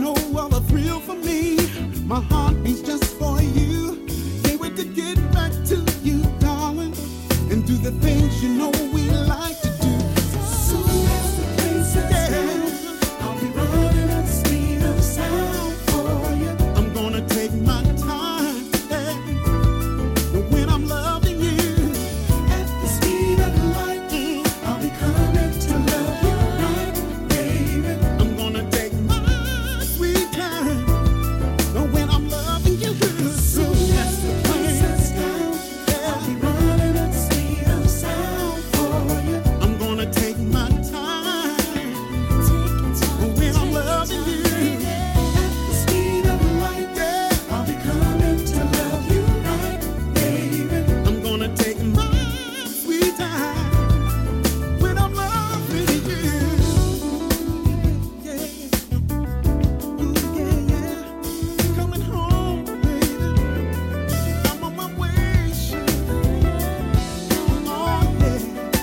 no other thrill for me. My heart beats just for you. Can't wait to get back to you, darling, and do the things you know we like to do. Soon as the place is down, I'll be running at the speed of sound for you. I'm gonna take my time today when I'm loving you. At the speed of light, I'll be coming to love you right, baby. I'm gonna take my sweet time when I'm loving you. Soon as the place is down, I'll be running at the speed of sound for you. I'm gonna take my time when I'm loving you. At the speed of light, I'll be coming to love you right, baby. I'm gonna take my sweet time when I'm loving you. Yeah, ooh, yeah, yeah. Coming home, baby. I'm on my way, sugar. Oh, yeah.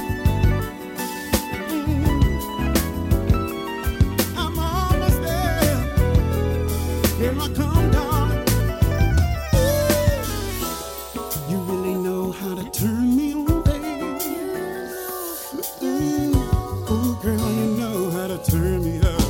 I'm almost there. Here I come, darling. You really know how to turn me on, baby. Ooh, girl, you know how to turn me up.